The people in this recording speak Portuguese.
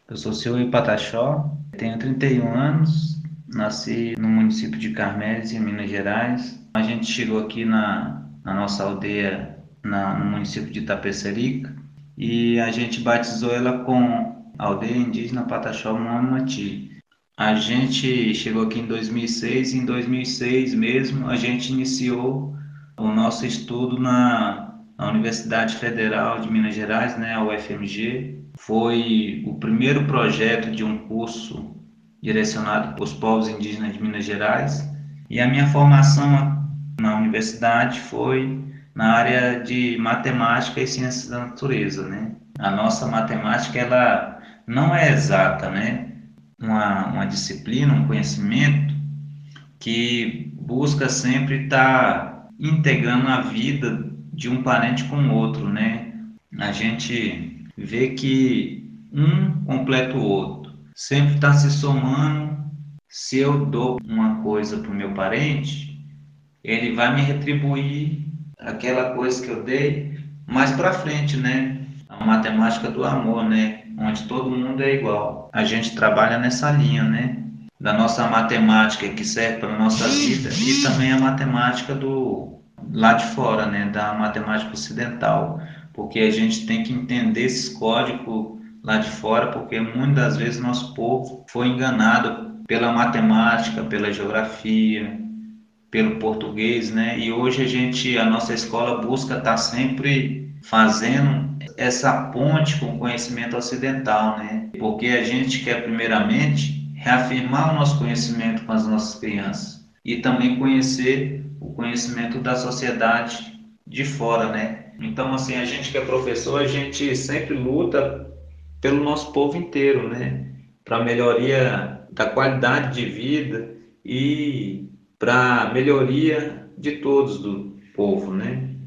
Eu sou Silvio Pataxó, tenho 31 anos, nasci no município de Carmésia, em Minas Gerais. A gente chegou aqui na nossa aldeia, no município de Itapecerica, e a gente batizou ela com Aldeia Indígena Pataxó Muamati. A gente chegou aqui em 2006 e em 2006 mesmo a gente iniciou o nosso estudo na Universidade Federal de Minas Gerais, né, a UFMG. Foi o primeiro projeto de um curso direcionado para os povos indígenas de Minas Gerais. E a minha formação na universidade foi na área de matemática e ciências da natureza, né? A nossa matemática ela não é exata, né? Uma disciplina, um conhecimento que busca sempre estar integrando a vida de um parente com o outro, né? A gente vê que um completa o outro, sempre está se somando. Se eu dou uma coisa para o meu parente, ele vai me retribuir aquela coisa que eu dei mais para frente, né? A matemática do amor, né? Onde todo mundo é igual. A gente trabalha nessa linha, né? Da nossa matemática que serve para a nossa vida e também a matemática do lá de fora, né? Da matemática ocidental, porque a gente tem que entender esses códigos lá de fora, porque muitas das vezes nosso povo foi enganado pela matemática, pela geografia, pelo português, né? E hoje a nossa escola busca estar sempre fazendo essa ponte com o conhecimento ocidental, né? Porque a gente quer primeiramente reafirmar o nosso conhecimento com as nossas crianças e também conhecer o conhecimento da sociedade de fora, né? Então, assim, a gente que é professor, a gente sempre luta pelo nosso povo inteiro, né? Para melhoria da qualidade de vida e para melhoria de todos do povo, né?